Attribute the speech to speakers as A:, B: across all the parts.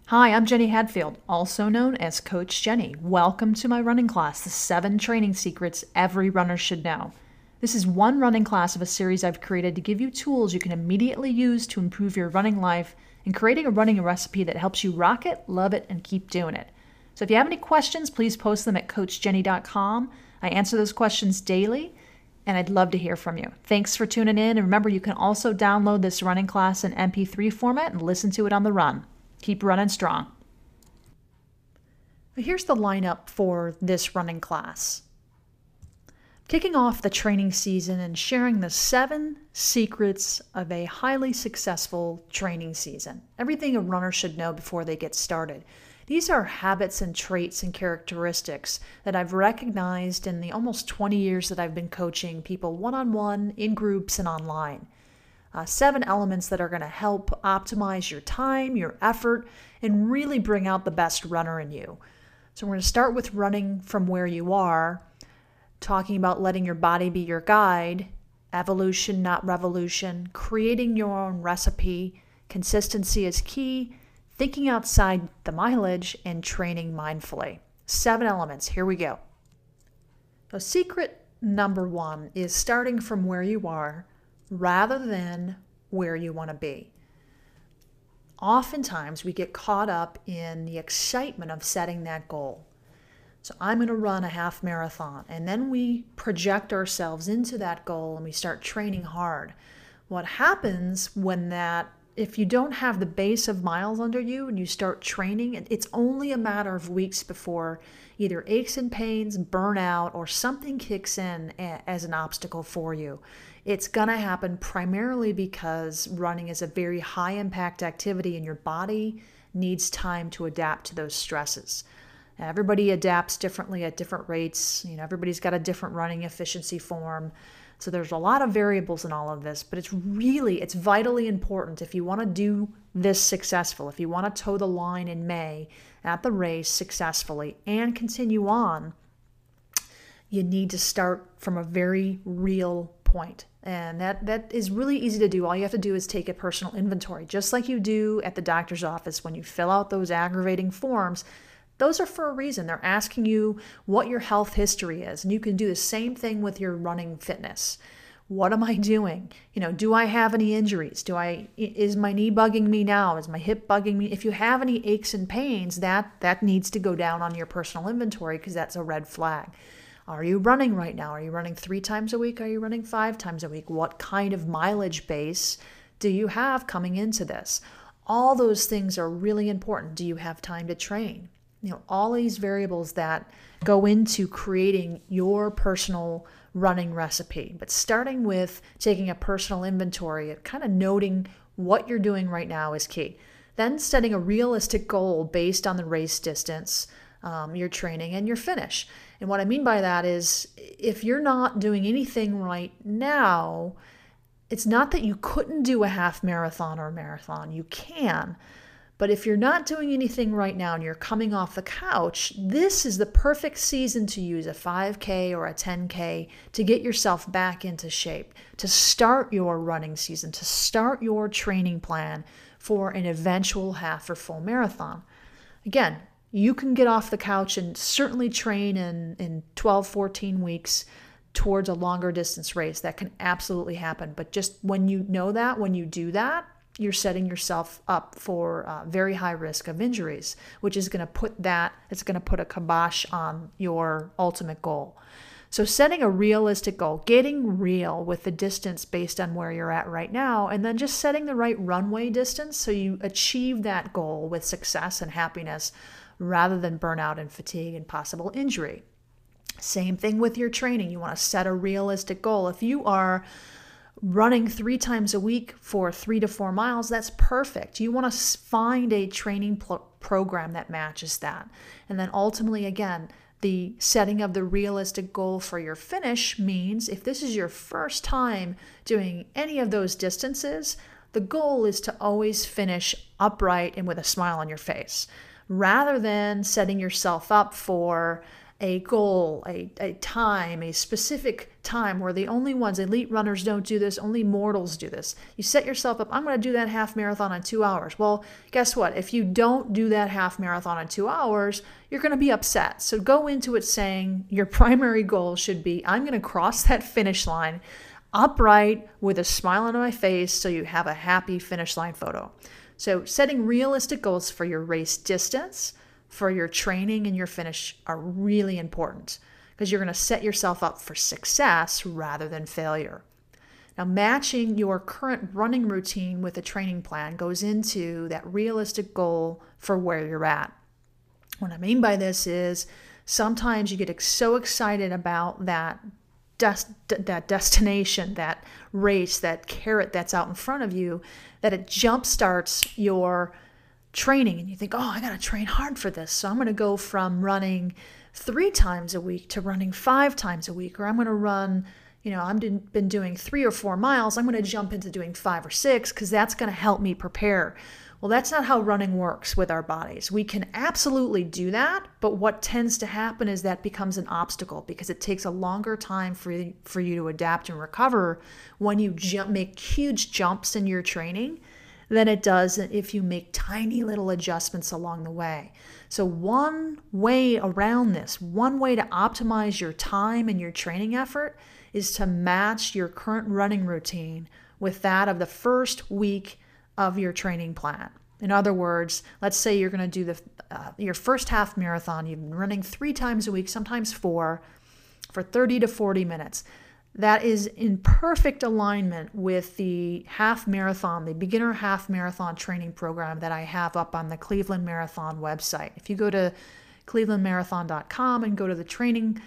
A: Hi, I'm Jenny Hadfield, also known as Coach Jenny. Welcome to my running class, The 7 Training Secrets Every Runner Should Know. This is one running class of a series I've created to give you tools you can immediately use to improve your running life and creating a running recipe that helps you rock it, love it, and keep doing it. So if you have any questions, please post them at coachjenny.com. I answer those questions daily, and I'd love to hear from you. Thanks for tuning in, and remember you can also download this running class in MP3 format and listen to it on the run. Keep running strong. Here's the lineup for this running class. Kicking off the training season and sharing the 7 secrets of a highly successful training season. Everything a runner should know before they get started. These are habits and traits and characteristics that I've recognized in the almost 20 years that I've been coaching people one-on-one, in groups, and online. 7 elements that are going to help optimize your time, your effort, and really bring out the best runner in you. So we're going to start with running from where you are, talking about letting your body be your guide, evolution, not revolution, creating your own recipe, consistency is key, thinking outside the mileage, and training mindfully. 7 elements. Here we go. So secret number 1 is starting from where you are rather than where you want to be. Oftentimes we get caught up in the excitement of setting that goal. So I'm going to run a half marathon, and then we project ourselves into that goal and we start training hard. What happens if you don't have the base of miles under you and you start training, it's only a matter of weeks before either aches and pains, burnout, or something kicks in as an obstacle for you. It's going to happen primarily because running is a very high impact activity and your body needs time to adapt to those stresses. Everybody adapts differently at different rates. Everybody's got a different running efficiency form. So there's a lot of variables in all of this, but it's vitally important if you want to do this successful, if you want to toe the line in May at the race successfully and continue on, you need to start from a very real point. And that is really easy to do. All you have to do is take a personal inventory, just like you do at the doctor's office when you fill out those aggravating forms. Those are for a reason. They're asking you what your health history is. And you can do the same thing with your running fitness. What am I doing? Do I have any injuries? Is my knee bugging me now? Is my hip bugging me? If you have any aches and pains, that needs to go down on your personal inventory because that's a red flag. Are you running right now? Are you running 3 times a week? Are you running 5 times a week? What kind of mileage base do you have coming into this? All those things are really important. Do you have time to train? All these variables that go into creating your personal running recipe. But starting with taking a personal inventory and kind of noting what you're doing right now is key. Then setting a realistic goal based on the race distance, your training, and your finish. And what I mean by that is if you're not doing anything right now, it's not that you couldn't do a half marathon or a marathon. You can. But if you're not doing anything right now and you're coming off the couch, this is the perfect season to use a 5K or a 10K to get yourself back into shape, to start your running season, to start your training plan for an eventual half or full marathon. Again, you can get off the couch and certainly train in 12, 14 weeks towards a longer distance race. That can absolutely happen. But just when you do that, you're setting yourself up for very high risk of injuries, which is going to put a kibosh on your ultimate goal. So setting a realistic goal, getting real with the distance based on where you're at right now, and then just setting the right runway distance so you achieve that goal with success and happiness rather than burnout and fatigue and possible injury. Same thing with your training. You want to set a realistic goal. If you are running 3 times a week for 3 to 4 miles, that's perfect. You want to find a training program that matches that. And then ultimately, again, the setting of the realistic goal for your finish means if this is your first time doing any of those distances, the goal is to always finish upright and with a smile on your face, rather than setting yourself up for a goal, a time, a specific time. We're the only ones. Elite runners don't do this. Only mortals do this. You set yourself up, I'm going to do that half marathon in 2 hours. Well, guess what? If you don't do that half marathon in 2 hours, you're going to be upset. So go into it saying your primary goal should be, I'm going to cross that finish line upright with a smile on my face so you have a happy finish line photo. So setting realistic goals for your race distance, for your training and your finish are really important because you're going to set yourself up for success rather than failure. Now, matching your current running routine with a training plan goes into that realistic goal for where you're at. What I mean by this is sometimes you get so excited about that destination, that race, that carrot that's out in front of you, that it jumpstarts your training. And you think, oh, I got to train hard for this. So I'm going to go from running 3 times a week to running 5 times a week. Or I'm going to run, I've been doing 3 or 4 miles. I'm going to jump into doing 5 or 6 because that's going to help me prepare. Well, that's not how running works with our bodies. We can absolutely do that, but what tends to happen is that becomes an obstacle because it takes a longer time for you to adapt and recover when you make huge jumps in your training than it does if you make tiny little adjustments along the way. So one way around this, one way to optimize your time and your training effort is to match your current running routine with that of the first week of your training plan. In other words, let's say you're going to do your first half marathon. You've been running 3 times a week, sometimes 4, for 30 to 40 minutes. That is in perfect alignment with the half marathon, the beginner half marathon training program that I have up on the Cleveland Marathon website. If you go to clevelandmarathon.com and go to the training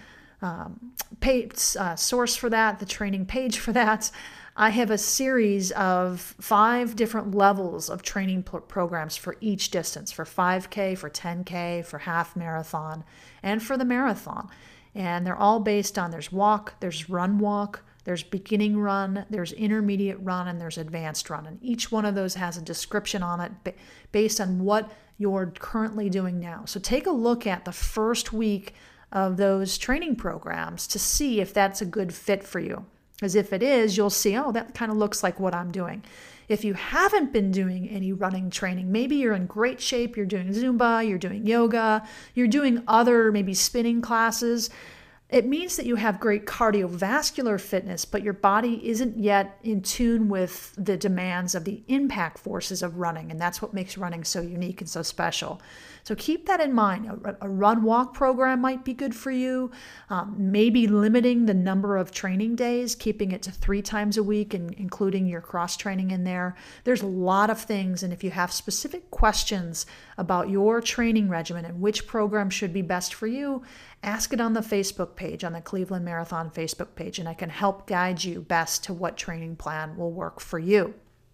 A: page, source for that, the training page for that, I have a series of 5 different levels of training programs for each distance, for 5K, for 10K, for half marathon, and for the marathon. And they're all based on, there's walk, there's run walk, there's beginning run, there's intermediate run, and there's advanced run. And each one of those has a description on it based on what you're currently doing now. So take a look at the first week of those training programs to see if that's a good fit for you. Because if it is, you'll see, oh, that kind of looks like what I'm doing. If you haven't been doing any running training, maybe you're in great shape, you're doing Zumba, you're doing yoga, you're doing other maybe spinning classes, it means that you have great cardiovascular fitness, but your body isn't yet in tune with the demands of the impact forces of running. And that's what makes running so unique and so special. So keep that in mind. A run-walk program might be good for you. Maybe limiting the number of training days, keeping it to 3 times a week and including your cross-training in there. There's a lot of things. And if you have specific questions about your training regimen and which program should be best for you, ask it on the Facebook page, on the Cleveland Marathon Facebook page, and I can help guide you best to what training plan will work for you.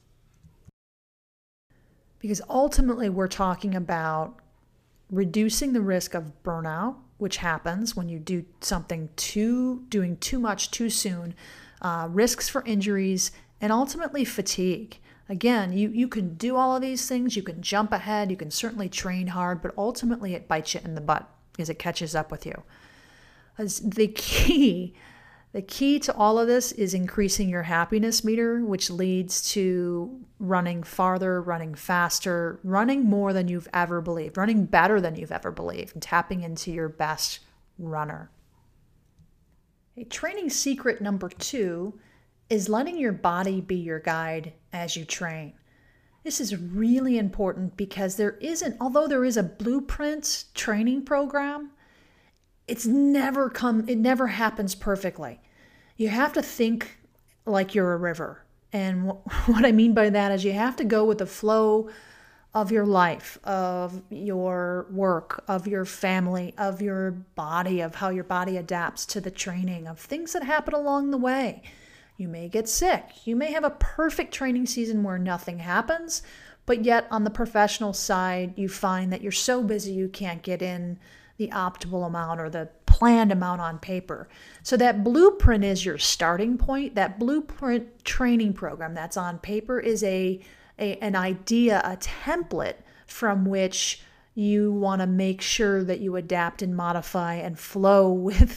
A: Because ultimately we're talking about reducing the risk of burnout, which happens when you do something doing too much too soon, risks for injuries, and ultimately fatigue. Again, you can do all of these things, you can jump ahead, you can certainly train hard, but ultimately it bites you in the butt because it catches up with you. The key to all of this is increasing your happiness meter, which leads to running farther, running faster, running more than you've ever believed, running better than you've ever believed, and tapping into your best runner. A training secret number 2 is letting your body be your guide as you train. This is really important because although there is a blueprint training program, it never happens perfectly. You have to think like you're a river. And what I mean by that is you have to go with the flow of your life, of your work, of your family, of your body, of how your body adapts to the training, of things that happen along the way. You may get sick. You may have a perfect training season where nothing happens, but yet on the professional side, you find that you're so busy you can't get in the optimal amount or the planned amount on paper. So that blueprint is your starting point. That blueprint training program that's on paper is an idea, a template from which you want to make sure that you adapt and modify and flow with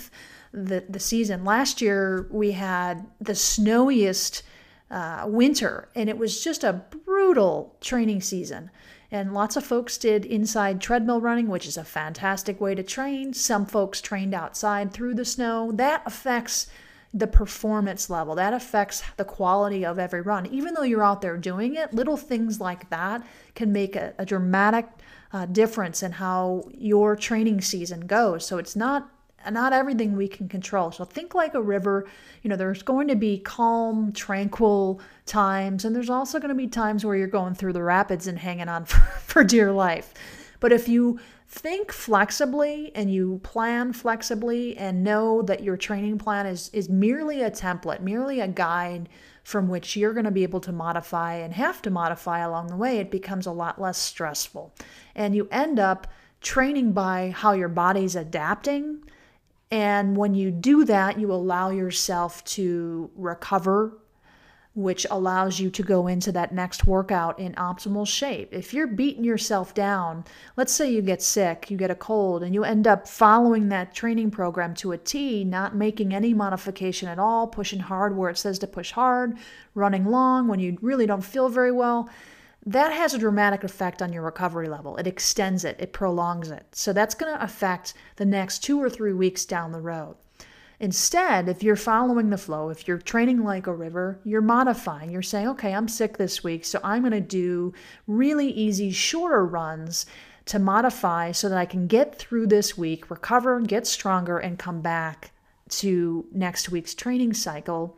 A: the season. Last year we had the snowiest winter, and it was just a brutal training season. And lots of folks did inside treadmill running, which is a fantastic way to train. Some folks trained outside through the snow. That affects the performance level. That affects the quality of every run. Even though you're out there doing it, little things like that can make a dramatic difference in how your training season goes. So it's not everything we can control. So think like a river. There's going to be calm, tranquil times, and there's also going to be times where you're going through the rapids and hanging on for dear life. But if you think flexibly and you plan flexibly and know that your training plan is merely a template, merely a guide from which you're going to be able to modify and have to modify along the way, it becomes a lot less stressful. And you end up training by how your body's adapting. And when you do that, you allow yourself to recover, which allows you to go into that next workout in optimal shape. If you're beating yourself down, let's say you get sick, you get a cold, and you end up following that training program to a T, not making any modification at all, pushing hard where it says to push hard, running long when you really don't feel very well, that has a dramatic effect on your recovery level. It extends it, it prolongs it. So that's going to affect the next 2 or 3 weeks down the road. Instead, if you're following the flow, if you're training like a river, you're modifying. You're saying, okay, I'm sick this week, so I'm going to do really easy, shorter runs to modify so that I can get through this week, recover, get stronger, and come back to next week's training schedule,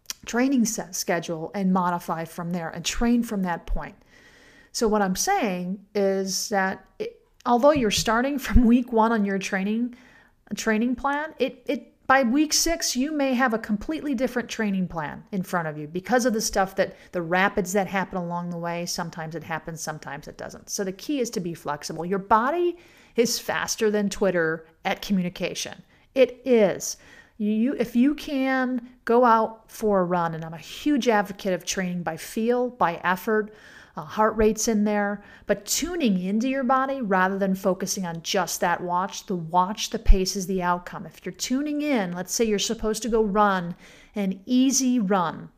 A: and modify from there and train from that point. So what I'm saying is that although you're starting from week 1 on your training plan, by week 6, you may have a completely different training plan in front of you because of the rapids that happen along the way. Sometimes it happens, sometimes it doesn't. So the key is to be flexible. Your body is faster than Twitter at communication. It is. If you can go out for a run, and I'm a huge advocate of training by feel, by effort, heart rate's in there, but tuning into your body rather than focusing on just that watch. The pace is the outcome. If you're tuning in, let's say you're supposed to go run an easy run,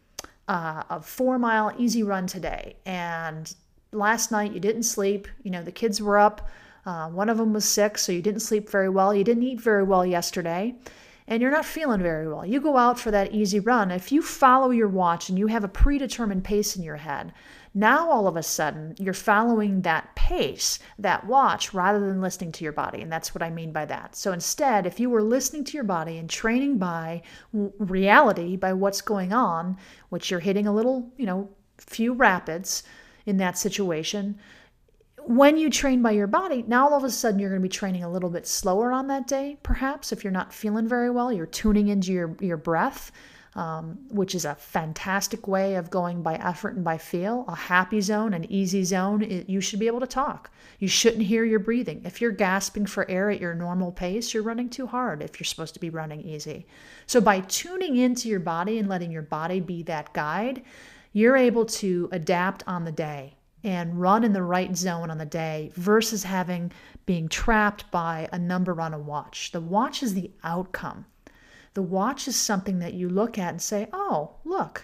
A: a 4-mile easy run today, and last night you didn't sleep, the kids were up, one of them was sick, so you didn't sleep very well, you didn't eat very well yesterday, and you're not feeling very well. You go out for that easy run. If you follow your watch and you have a predetermined pace in your head, now all of a sudden you're following that pace, that watch, rather than listening to your body. And that's what I mean by that. So instead, if you were listening to your body and training by reality, by what's going on, which you're hitting a little, few rapids in that situation, when you train by your body, now all of a sudden you're going to be training a little bit slower on that day, perhaps. If you're not feeling very well, you're tuning into your breath, which is a fantastic way of going by effort and by feel. A happy zone, an easy zone, you should be able to talk. You shouldn't hear your breathing. If you're gasping for air at your normal pace, you're running too hard if you're supposed to be running easy. So by tuning into your body and letting your body be that guide, you're able to adapt on the day and run in the right zone on the day versus being trapped by a number on a watch. The watch is the outcome. The watch is something that you look at and say, oh, look,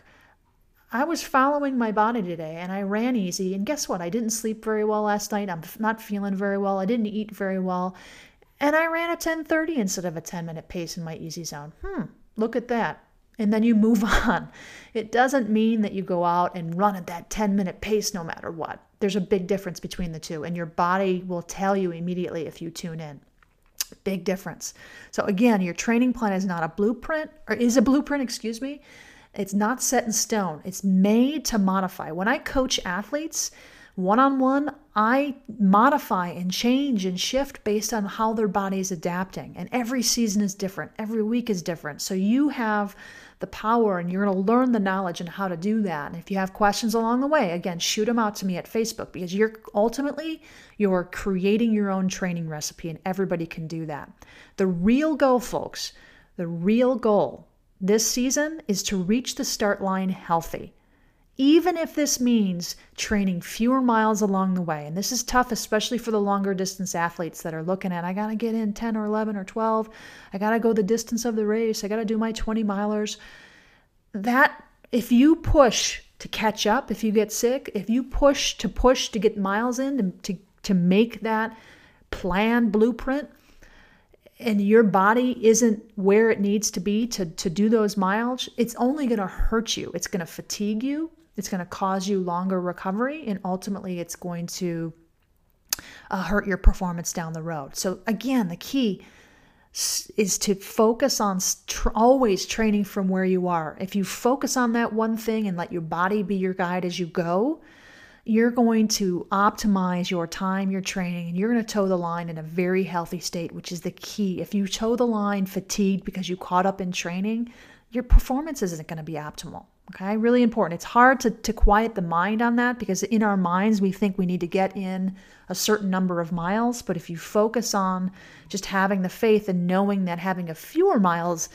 A: I was following my body today and I ran easy. And guess what? I didn't sleep very well last night. I'm not feeling very well. I didn't eat very well. And I ran a 10:30 instead of a 10-minute pace in my easy zone. Look at that. And then you move on. It doesn't mean that you go out and run at that 10-minute pace no matter what. There's a big difference between the two, and your body will tell you immediately if you tune in. Big difference. So again, your training plan is not a blueprint, or is a blueprint, excuse me. It's not set in stone. It's made to modify. When I coach athletes one-on-one, I modify and change and shift based on how their body is adapting. And every season is different. Every week is different. So you have the power and you're going to learn the knowledge and how to do that. And if you have questions along the way, again, shoot them out to me at Facebook, because you're creating your own training recipe, and everybody can do that. The real goal, folks, the real goal this season is to reach the start line healthy. even if this means training fewer miles along the way. And this is tough, especially for the longer distance athletes that are looking at, I got to get in 10 or 11 or 12. I got to go the distance of the race. I got to do my 20 milers. That, if you push to catch up, if you get sick, if you push to get miles in, to make that plan blueprint, and your body isn't where it needs to be to do those miles, it's only going to hurt you. It's going to fatigue you. It's going to cause you longer recovery, and ultimately it's going to hurt your performance down the road. So again, the key is to focus on always training from where you are. If you focus on that one thing and let your body be your guide as you go, you're going to optimize your time, your training, and you're going to toe the line in a very healthy state, which is the key. If you toe the line fatigued because you caught up in training, your performance isn't going to be optimal. Okay, really important. It's hard to quiet the mind on that, because in our minds we think we need to get in a certain number of miles. But if you focus on just having the faith and knowing that having fewer miles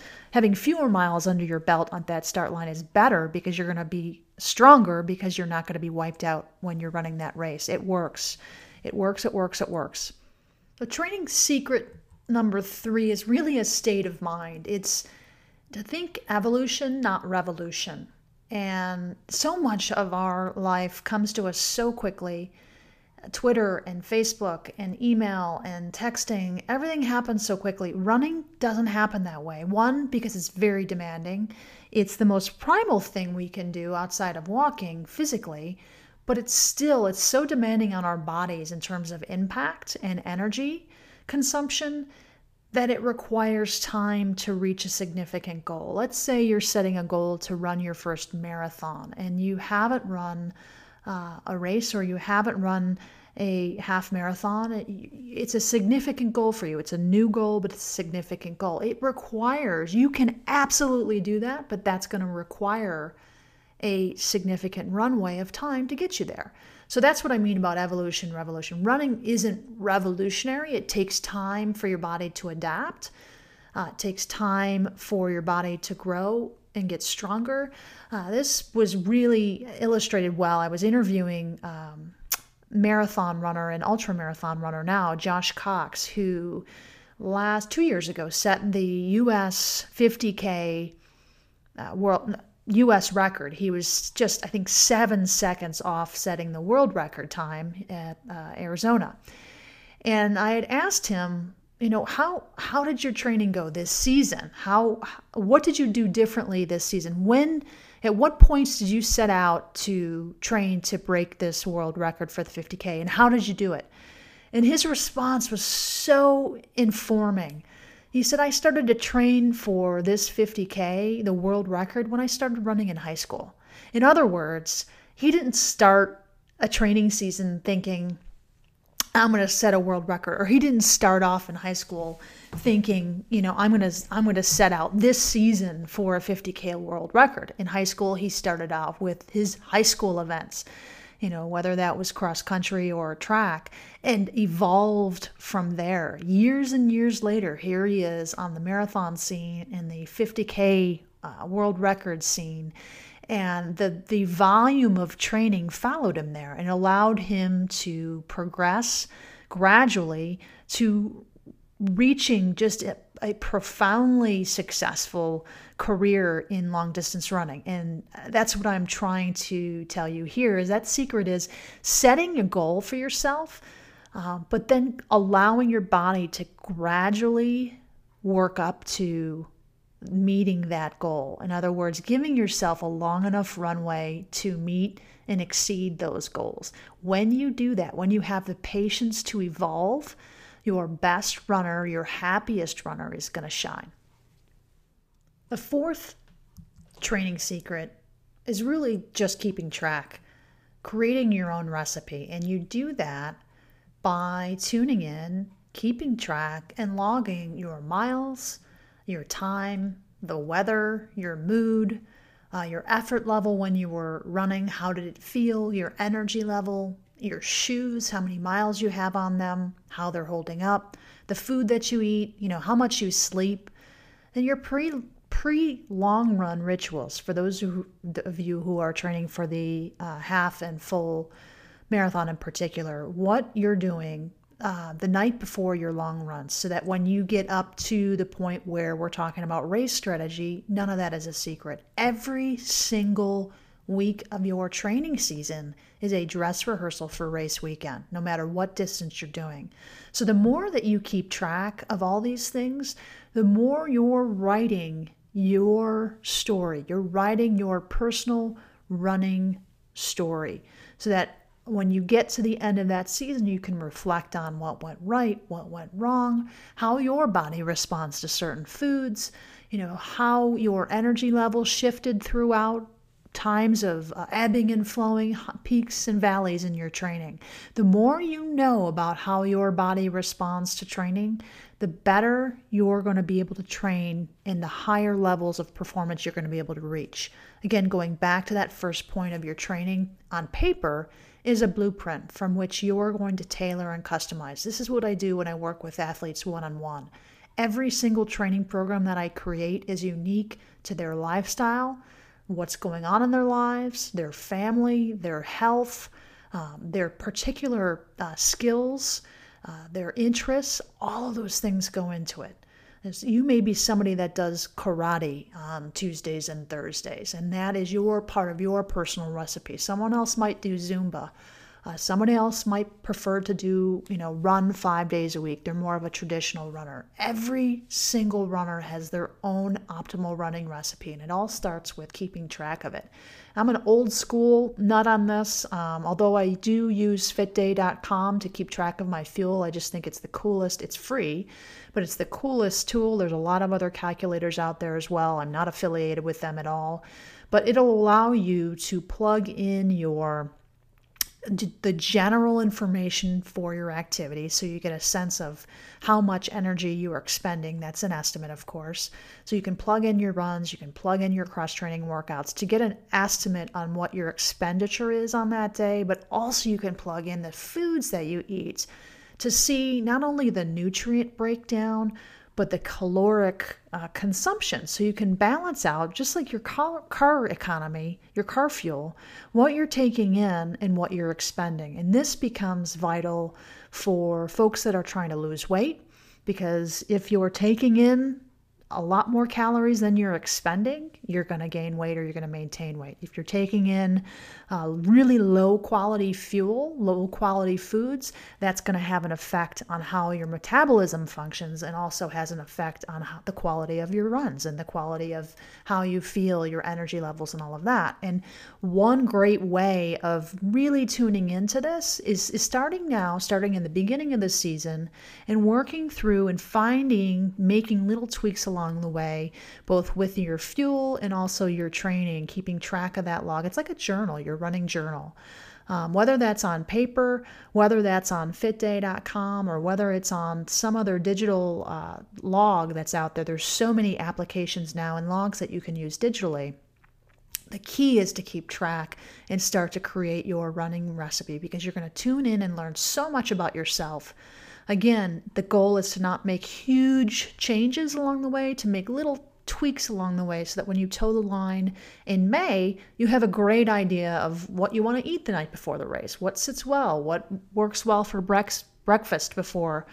A: under your belt on that start line is better, because you're going to be stronger, because you're not going to be wiped out when you're running that race. It works. It works. It works. It works. The training secret number 3 is really a state of mind. It's to think evolution, not revolution. And so much of our life comes to us so quickly. Twitter and Facebook and email and texting, everything happens so quickly. Running doesn't happen that way. One, because it's very demanding. It's the most primal thing we can do outside of walking physically, but it's so demanding on our bodies in terms of impact and energy consumption that it requires time to reach a significant goal. Let's say you're setting a goal to run your first marathon, and you haven't run a race, or you haven't run a half marathon. It's a significant goal for you. It's a new goal, but it's a significant goal. You can absolutely do that, but that's going to require a significant runway of time to get you there. So that's what I mean about evolution, revolution. Running isn't revolutionary. It takes time for your body to adapt. It takes time for your body to grow and get stronger. This was really illustrated well. I was interviewing marathon runner and ultra marathon runner now, Josh Cox, who 2 years ago set the U.S. 50K U.S. record. He was just, I think, 7 seconds off setting the world record time at Arizona. And I had asked him, how did your training go this season? What did you do differently this season? At what points did you set out to train to break this world record for the 50K? And how did you do it? And his response was so informing. He said, I started to train for this 50K, the world record, when I started running in high school. In other words, he didn't start a training season thinking, I'm going to set a world record. Or he didn't start off in high school thinking, I'm going to set out this season for a 50K world record. In high school, he started off with his high school events, whether that was cross country or track, and evolved from there. Years and years later, here he is on the marathon scene and the 50K world record scene. And the volume of training followed him there and allowed him to progress gradually to reaching just a profoundly successful career in long distance running. And that's what I'm trying to tell you here, is that secret is setting a goal for yourself, but then allowing your body to gradually work up to meeting that goal. In other words, giving yourself a long enough runway to meet and exceed those goals. When you do that, when you have the patience to evolve, your best runner, your happiest runner is going to shine. The fourth training secret is really just keeping track, creating your own recipe. And you do that by tuning in, keeping track, and logging your miles, your time, the weather, your mood, your effort level when you were running, how did it feel, your energy level, your shoes, how many miles you have on them, how they're holding up, the food that you eat, how much you sleep, and your pre-long run rituals, for those of you who are training for the half and full marathon in particular, what you're doing the night before your long runs, so that when you get up to the point where we're talking about race strategy, none of that is a secret. Every single week of your training season is a dress rehearsal for race weekend, no matter what distance you're doing. So the more that you keep track of all these things, the more you're writing your story. You're writing your personal running story, so that when you get to the end of that season, you can reflect on what went right, what went wrong, how your body responds to certain foods, how your energy level shifted throughout times of ebbing and flowing, peaks and valleys in your training. The more you know about how your body responds to training, the better you're going to be able to train in the higher levels of performance you're going to be able to reach. Again, going back to that first point of your training on paper is a blueprint from which you're going to tailor and customize. This is what I do when I work with athletes one-on-one. Every single training program that I create is unique to their lifestyle, what's going on in their lives, their family, their health, their particular skills, their interests. All of those things go into it. You may be somebody that does karate on Tuesdays and Thursdays, and that is your part of your personal recipe. Someone else might do Zumba. Somebody else might prefer to do, run 5 days a week. They're more of a traditional runner. Every single runner has their own optimal running recipe, and it all starts with keeping track of it. I'm an old school nut on this, although I do use fitday.com to keep track of my fuel. I just think it's the coolest. It's free, but it's the coolest tool. There's a lot of other calculators out there as well. I'm not affiliated with them at all, but it'll allow you to plug in the general information for your activity, so you get a sense of how much energy you are expending. That's an estimate, of course. So you can plug in your runs, you can plug in your cross-training workouts to get an estimate on what your expenditure is on that day, but also you can plug in the foods that you eat to see not only the nutrient breakdown, but the caloric consumption. So you can balance out, just like your car economy, your car fuel, what you're taking in and what you're expending. And this becomes vital for folks that are trying to lose weight, because if you're taking in a lot more calories than you're expending, you're going to gain weight or you're going to maintain weight. If you're taking in really low quality fuel, low quality foods, that's going to have an effect on how your metabolism functions, and also has an effect on the quality of your runs and the quality of how you feel, your energy levels and all of that. And one great way of really tuning into this is starting in the beginning of the season, and working through and making little tweaks along the way, both with your fuel and also your training, keeping track of that log. It's like a journal, your running journal. Whether that's on paper, whether that's on fitday.com, or whether it's on some other digital log that's out there. There's so many applications now and logs that you can use digitally. The key is to keep track and start to create your running recipe, because you're going to tune in and learn so much about yourself. Again, the goal is to not make huge changes along the way, to make little tweaks along the way, so that when you toe the line in May, you have a great idea of what you want to eat the night before the race, what sits well, what works well for breakfast before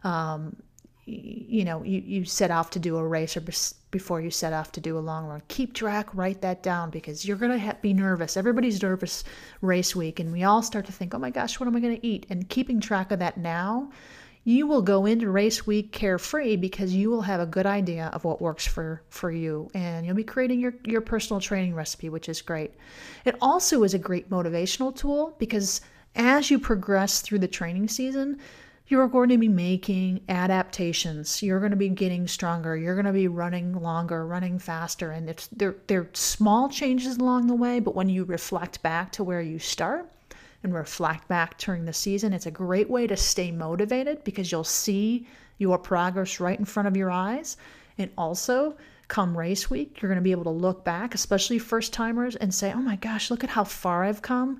A: you set off to do a race, or before you set off to do a long run. Keep track, write that down, because you're going to be nervous. Everybody's nervous race week, and we all start to think, oh my gosh, what am I going to eat? And keeping track of that now, you will go into race week carefree, because you will have a good idea of what works for you, and you'll be creating your personal training recipe, which is great. It also is a great motivational tool, because as you progress through the training season, you're going to be making adaptations. You're going to be getting stronger. You're going to be running longer, running faster. And they're small changes along the way, but when you reflect back to where you start and reflect back during the season, it's a great way to stay motivated, because you'll see your progress right in front of your eyes. And also, come race week, you're going to be able to look back, especially first timers, and say, oh my gosh, look at how far I've come.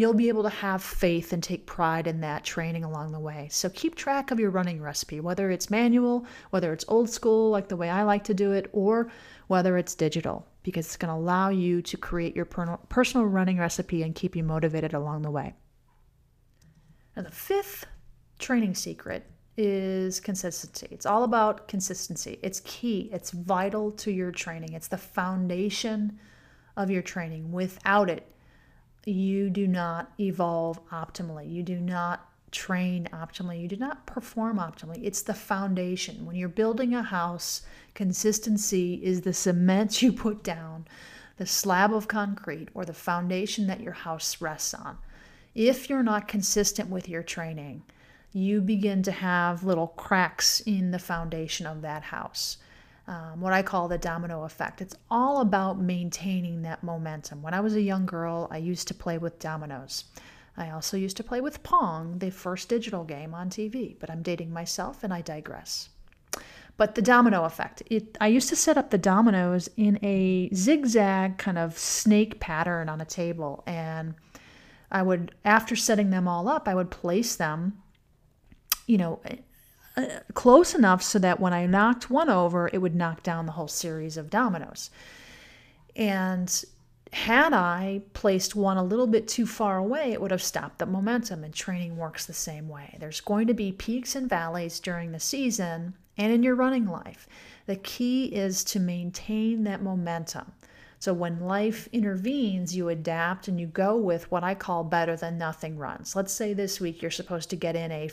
A: you'll be able to have faith and take pride in that training along the way. So keep track of your running recipe, whether it's manual, whether it's old school like the way I like to do it, or whether it's digital, because it's going to allow you to create your personal running recipe and keep you motivated along the way. Now, the fifth training secret is consistency. It's all about consistency. It's key. It's vital to your training. It's the foundation of your training. Without it, you do not evolve optimally. You do not train optimally. You do not perform optimally. It's the foundation. When you're building a house, consistency is the cement you put down, the slab of concrete, or the foundation that your house rests on. If you're not consistent with your training, you begin to have little cracks in the foundation of that house. What I call the domino effect. It's all about maintaining that momentum. When I was a young girl, I used to play with dominoes. I also used to play with Pong, the first digital game on TV, but I'm dating myself and I digress. But the domino effect. I used to set up the dominoes in a zigzag kind of snake pattern on a table, and I would, after setting them all up, I would place them, close enough so that when I knocked one over, it would knock down the whole series of dominoes. And had I placed one a little bit too far away, it would have stopped the momentum, and training works the same way. There's going to be peaks and valleys during the season and in your running life. The key is to maintain that momentum. So when life intervenes, you adapt and you go with what I call better than nothing runs. Let's say this week you're supposed to get in a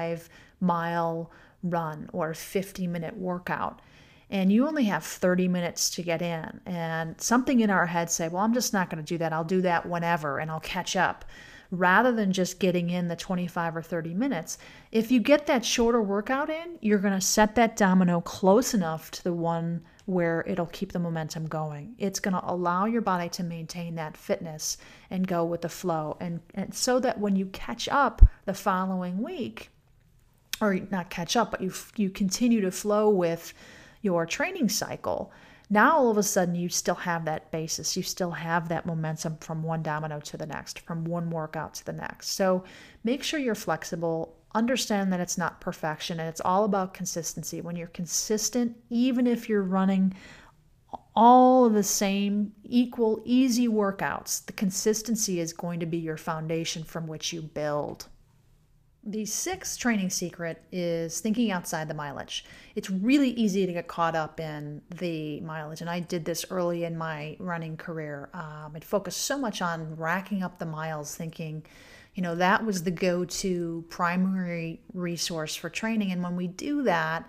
A: 5-mile run or a 50-minute workout, and you only have 30 minutes to get in. And something in our head say, well, I'm just not going to do that. I'll do that whenever and I'll catch up. Rather than just getting in the 25 or 30 minutes, if you get that shorter workout in, you're going to set that domino close enough to the one where it'll keep the momentum going. It's going to allow your body to maintain that fitness and go with the flow. And so that when you catch up the following week, or not catch up, but you continue to flow with your training cycle, now all of a sudden you still have that basis. You still have that momentum from one domino to the next, from one workout to the next. So make sure you're flexible. Understand that it's not perfection, and it's all about consistency. When you're consistent, even if you're running all of the same equal, easy workouts, the consistency is going to be your foundation from which you build. The sixth training secret is thinking outside the mileage. It's really easy to get caught up in the mileage, and I did this early in my running career. I'd focused so much on racking up the miles, thinking, that was the go-to primary resource for training. And when we do that,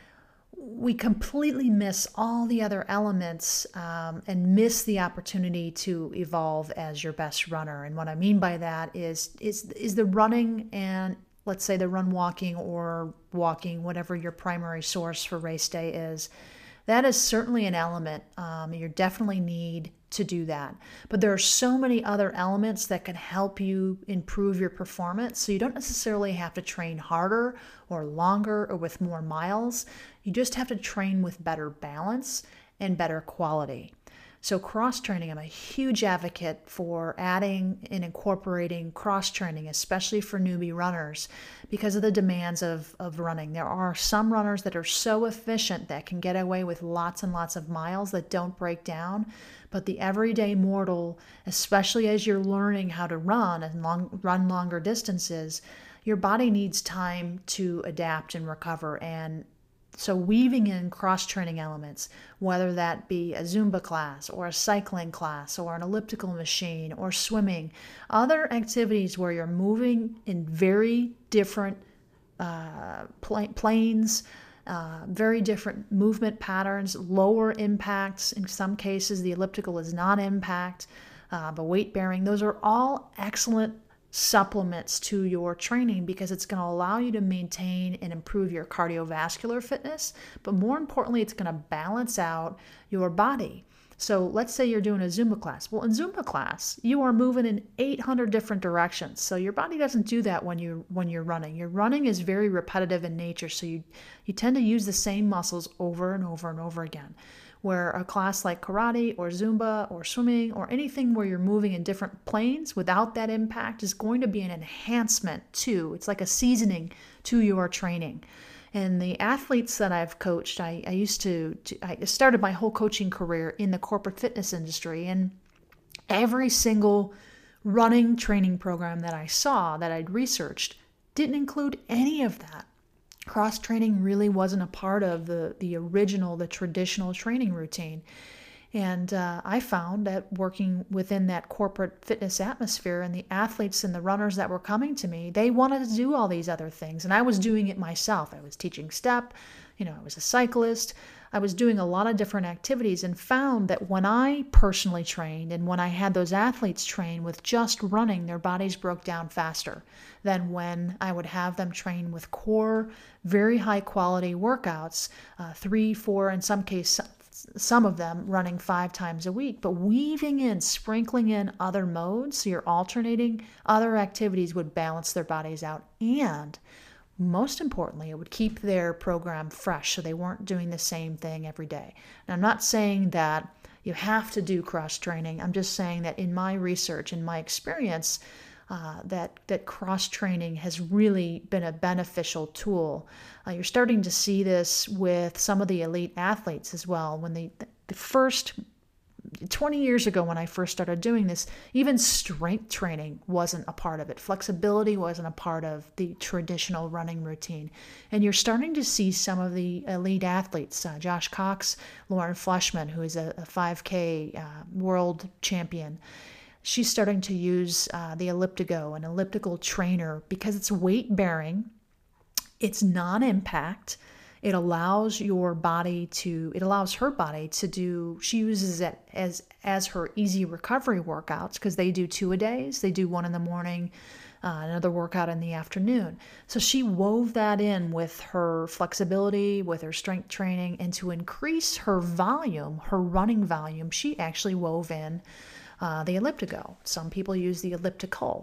A: we completely miss all the other elements and miss the opportunity to evolve as your best runner. And what I mean by that is the running, and let's say the run walking or walking, whatever your primary source for race day is. That is certainly an element. You definitely need to do that. But there are so many other elements that can help you improve your performance. So you don't necessarily have to train harder or longer or with more miles. You just have to train with better balance and better quality. So cross-training, I'm a huge advocate for adding and incorporating cross-training, especially for newbie runners, because of the demands of running. There are some runners that are so efficient that can get away with lots and lots of miles that don't break down, but the everyday mortal, especially as you're learning how to run and run longer distances, your body needs time to adapt and recover. And so weaving in cross-training elements, whether that be a Zumba class or a cycling class or an elliptical machine or swimming, other activities where you're moving in very different planes, very different movement patterns, lower impacts. In some cases, the elliptical is non-impact, but weight bearing. Those are all excellent supplements to your training, because it's going to allow you to maintain and improve your cardiovascular fitness, but more importantly, it's going to balance out your body. So let's say you're doing a Zumba class. Well, in Zumba class, you are moving in 800 different directions. So your body doesn't do that when you're running. Your running is very repetitive in nature, so you tend to use the same muscles over and over and over again. where a class like karate or Zumba or swimming or anything where you're moving in different planes without that impact is going to be an enhancement too. It's like a seasoning to your training. And the athletes that I've coached, I started my whole coaching career in the corporate fitness industry, and every single running training program that I saw, that I'd researched, didn't include any of that. Cross training really wasn't a part of the traditional training routine. And I found that working within that corporate fitness atmosphere, and the athletes and the runners that were coming to me, they wanted to do all these other things. And I was doing it myself. I was teaching step, I was a cyclist. I was doing a lot of different activities, and found that when I personally trained and when I had those athletes train with just running, their bodies broke down faster than when I would have them train with core, very high quality workouts, 3, 4, in some cases, some of them running 5 times a week, but weaving in, sprinkling in other modes. So you're alternating other activities would balance their bodies out. And most importantly, it would keep their program fresh, so they weren't doing the same thing every day. Now, I'm not saying that you have to do cross training. I'm just saying that in my research, in my experience, that cross training has really been a beneficial tool. You're starting to see this with some of the elite athletes as well. When the first 20 years ago, when I first started doing this, even strength training wasn't a part of it. Flexibility wasn't a part of the traditional running routine. And you're starting to see some of the elite athletes, Josh Cox, Lauren Fleshman, who is a 5K world champion. She's starting to use the Elliptigo, an elliptical trainer, because it's weight bearing, it's non-impact. It allows her body to do, she uses it as her easy recovery workouts, because they do 2 a days. They do 1 in the morning, another workout in the afternoon. So she wove that in with her flexibility, with her strength training, and to increase her volume, her running volume, she actually wove in the Elliptigo. Some people use the elliptical.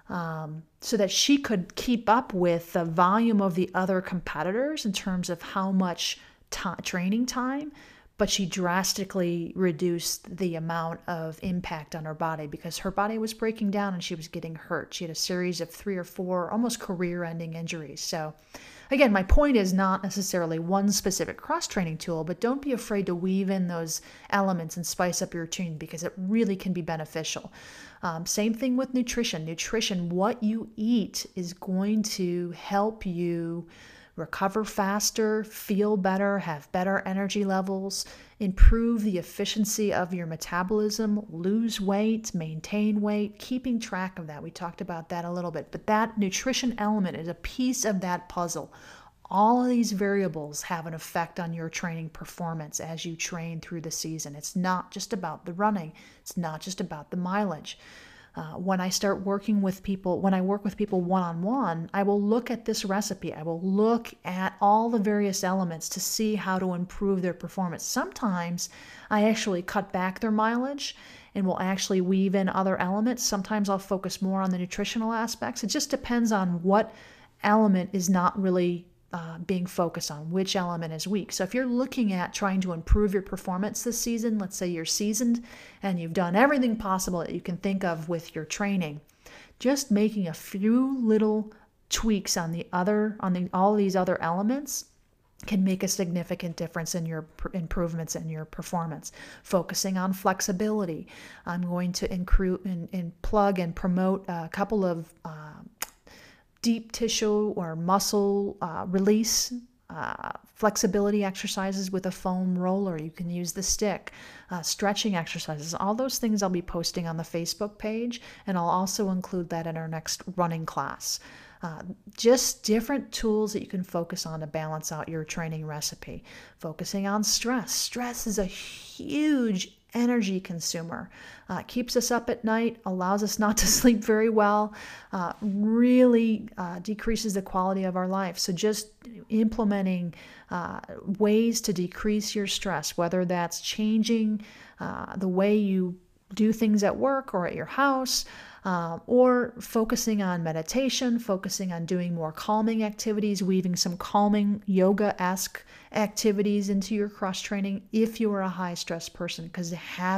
A: So that she could keep up with the volume of the other competitors in terms of how much training time, but she drastically reduced the amount of impact on her body because her body was breaking down and she was getting hurt. She had a series of 3 or 4 almost career-ending injuries. So again, my point is not necessarily one specific cross-training tool, but don't be afraid to weave in those elements and spice up your routine, because it really can be beneficial. Same thing with nutrition. Nutrition, what you eat is going to help you recover faster, feel better, have better energy levels, improve the efficiency of your metabolism, lose weight, maintain weight, keeping track of that. We talked about that a little bit, but that nutrition element is a piece of that puzzle. All of these variables have an effect on your training performance as you train through the season. It's not just about the running. It's not just about the mileage. When I work with people one-on-one, I will look at this recipe. I will look at all the various elements to see how to improve their performance. Sometimes I actually cut back their mileage and will actually weave in other elements. Sometimes I'll focus more on the nutritional aspects. It just depends on what element is not really being focused on, which element is weak. So if you're looking at trying to improve your performance this season, let's say you're seasoned and you've done everything possible that you can think of with your training, just making a few little tweaks on all these other elements can make a significant difference in your improvements in your performance. Focusing on flexibility. I'm going to plug and promote a couple of deep tissue or muscle release flexibility exercises with a foam roller. You can use the stick, stretching exercises. All those things I'll be posting on the Facebook page, and I'll also include that in our next running class. Just different tools that you can focus on to balance out your training recipe. Focusing on stress. Stress is a huge energy consumer. Keeps us up at night, allows us not to sleep very well, really decreases the quality of our life. So just implementing ways to decrease your stress, whether that's changing the way you do things at work or at your house, or focusing on meditation, focusing on doing more calming activities, weaving some calming yoga-esque activities into your cross training if you are a high stress person, because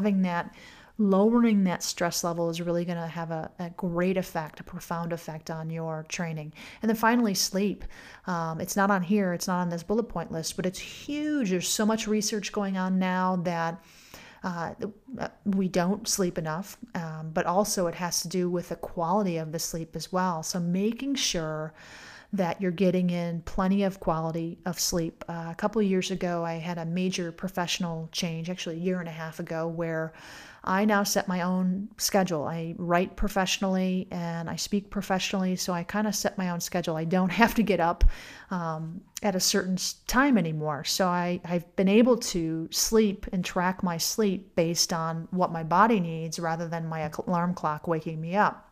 A: lowering that stress level is really going to have a great effect, a profound effect on your training. And then finally, sleep. It's not on here, it's not on this bullet point list, but it's huge. There's so much research going on now that we don't sleep enough, but also it has to do with the quality of the sleep as well. So making sure that you're getting in plenty of quality of sleep. A couple of years ago, I had a major professional change, actually a year and a half ago, where I now set my own schedule. I write professionally and I speak professionally, so I kind of set my own schedule. I don't have to get up at a certain time anymore. So I've been able to sleep and track my sleep based on what my body needs rather than my alarm clock waking me up.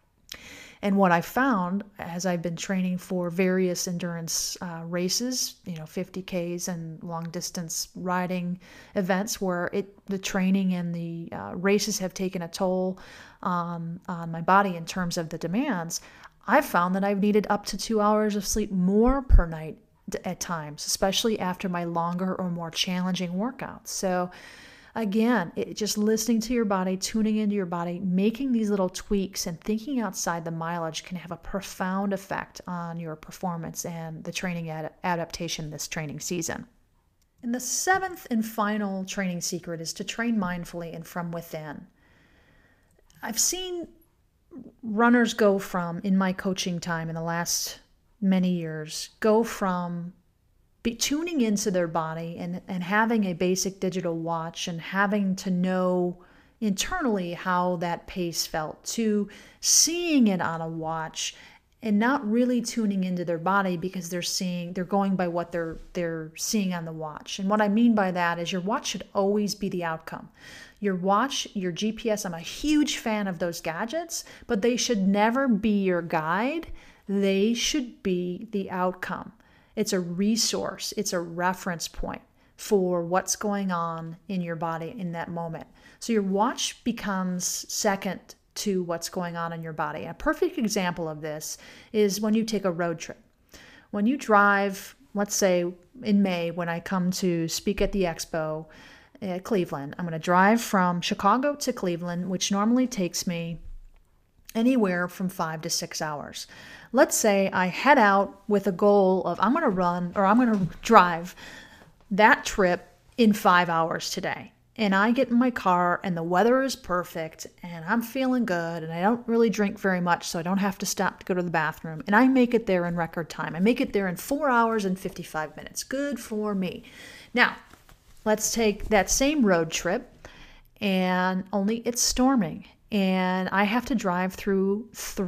A: And what I found as I've been training for various endurance races, 50Ks and long distance riding events where the training and the races have taken a toll on my body in terms of the demands, I've found that I've needed up to 2 hours of sleep more per night at times, especially after my longer or more challenging workouts. So again, just listening to your body, tuning into your body, making these little tweaks and thinking outside the mileage can have a profound effect on your performance and the training adaptation this training season. And the seventh and final training secret is to train mindfully and from within. I've seen runners go from, in my coaching time in the last many years, go from tuning into their body and having a basic digital watch and having to know internally how that pace felt, to seeing it on a watch and not really tuning into their body because they're going by what they're seeing on the watch. And what I mean by that is your watch should always be the outcome. Your watch, your GPS, I'm a huge fan of those gadgets, but they should never be your guide. They should be the outcome. It's a resource. It's a reference point for what's going on in your body in that moment. So your watch becomes second to what's going on in your body. A perfect example of this is when you take a road trip. When you drive, let's say in May, when I come to speak at the expo at Cleveland, I'm going to drive from Chicago to Cleveland, which normally takes me anywhere from 5 to 6 hours. Let's say I head out with a goal of I'm going to drive that trip in 5 hours today. And I get in my car and the weather is perfect and I'm feeling good and I don't really drink very much, so I don't have to stop to go to the bathroom. And I make it there in record time. I make it there in 4 hours and 55 minutes. Good for me. Now, let's take that same road trip and only it's storming. And I have to drive through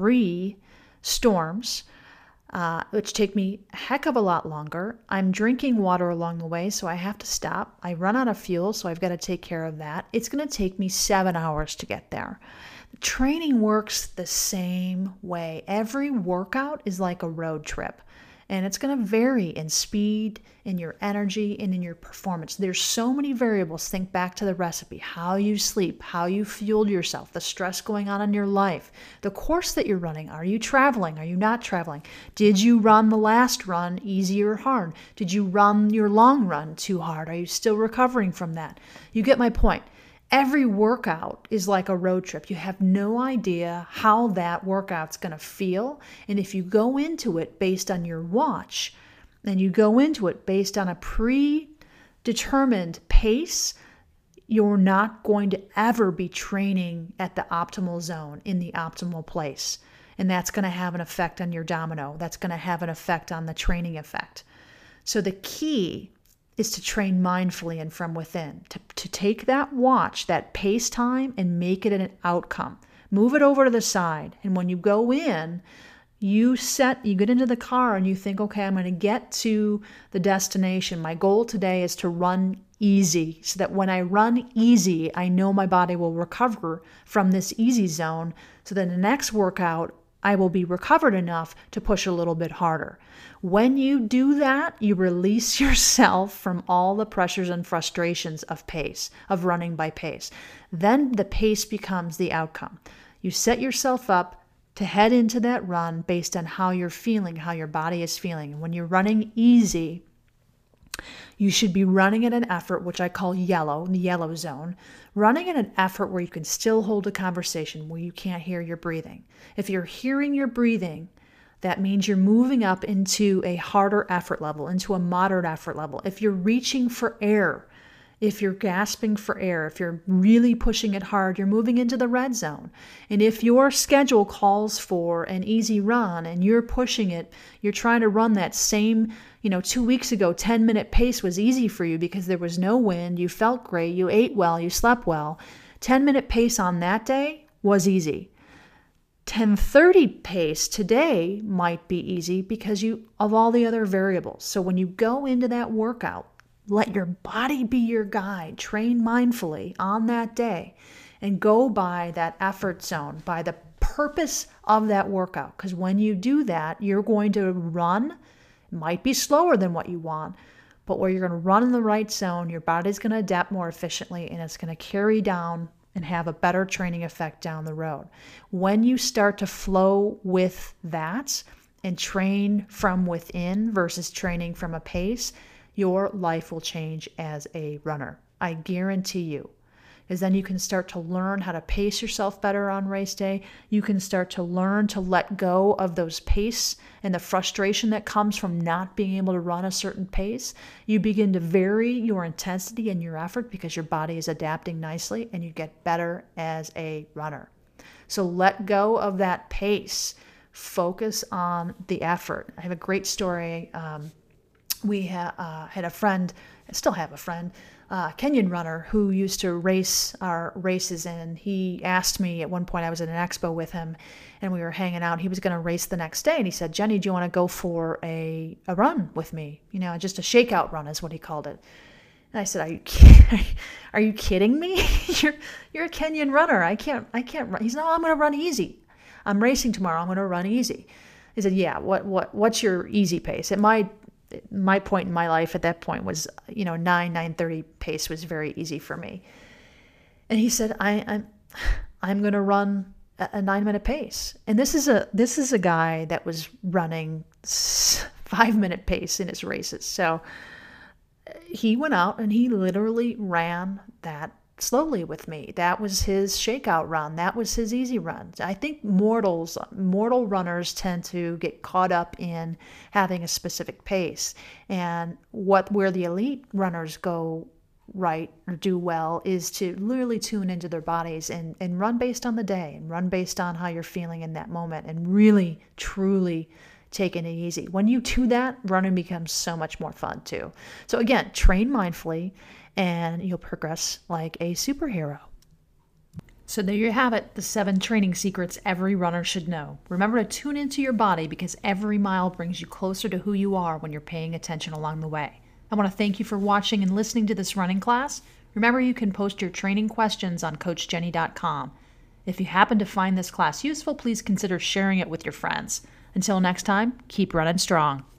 A: 3 storms, which take me a heck of a lot longer. I'm drinking water along the way, so I have to stop. I run out of fuel, so I've got to take care of that. It's going to take me 7 hours to get there. Training works the same way. Every workout is like a road trip. And it's going to vary in speed, in your energy, and in your performance. There's so many variables. Think back to the recipe, how you sleep, how you fueled yourself, the stress going on in your life, the course that you're running. Are you traveling? Are you not traveling? Did you run the last run easy or hard? Did you run your long run too hard? Are you still recovering from that? You get my point. Every workout is like a road trip. You have no idea how that workout's going to feel. And if you go into it based on your watch and you go into it based on a predetermined pace, you're not going to ever be training at the optimal zone, in the optimal place. And that's going to have an effect on your domino. That's going to have an effect on the training effect. So the key is to train mindfully and from within, to take that watch, that pace time, and make it an outcome. Move it over to the side. And when you go in, you get into the car and you think, okay, I'm going to get to the destination. My goal today is to run easy, so that when I run easy, I know my body will recover from this easy zone, so that the next workout I will be recovered enough to push a little bit harder. When you do that, you release yourself from all the pressures and frustrations of pace, of running by pace. Then the pace becomes the outcome. You set yourself up to head into that run based on how you're feeling, how your body is feeling. When you're running easy, you should be running at an effort, which I call yellow, the yellow zone, running at an effort where you can still hold a conversation, where you can't hear your breathing. If you're hearing your breathing, that means you're moving up into a harder effort level, into a moderate effort level. If you're reaching for air, if you're gasping for air, if you're really pushing it hard, you're moving into the red zone. And if your schedule calls for an easy run and you're pushing it, you're trying to run that same, 2 weeks ago, 10-minute pace was easy for you because there was no wind, you felt great, you ate well, you slept well. 10-minute pace on that day was easy. 10:30 pace today might be easy because of all the other variables. So when you go into that workout, let your body be your guide. Train mindfully on that day and go by that effort zone, by the purpose of that workout. Because when you do that, you're going to run. It might be slower than what you want, but where you're going to run in the right zone, your body's going to adapt more efficiently and it's going to carry down and have a better training effect down the road. When you start to flow with that and train from within versus training from a pace, your life will change as a runner. I guarantee you. Because then you can start to learn how to pace yourself better on race day. You can start to learn to let go of those pace and the frustration that comes from not being able to run a certain pace. You begin to vary your intensity and your effort because your body is adapting nicely and you get better as a runner. So let go of that pace. Focus on the effort. I have a great story. We had a friend, I still have a friend, Kenyan runner who used to race our races, and he asked me at one point, I was at an expo with him and we were hanging out. He was going to race the next day and he said, Jenny, do you want to go for a run with me? Just a shakeout run is what he called it. And I said, are you kidding me? You're a Kenyan runner. I can't run. He said, no, I'm going to run easy. I'm racing tomorrow. I'm going to run easy. He said, yeah, what's your easy pace? My point in my life at that point was, 9:30 pace was very easy for me. And he said, I'm going to run a 9-minute pace. And this is a guy that was running 5-minute pace in his races. So he went out and he literally ran that slowly with me. That was his shakeout run. That was his easy run. I think mortal runners tend to get caught up in having a specific pace. And where the elite runners go right or do well is to literally tune into their bodies and run based on the day and run based on how you're feeling in that moment and really, truly taking it easy. When you do that, running becomes so much more fun too. So again, train mindfully and you'll progress like a superhero. So there you have it, the 7 training secrets every runner should know. Remember to tune into your body because every mile brings you closer to who you are when you're paying attention along the way. I want to thank you for watching and listening to this running class. Remember, you can post your training questions on CoachJenny.com. If you happen to find this class useful, please consider sharing it with your friends. Until next time, keep running strong.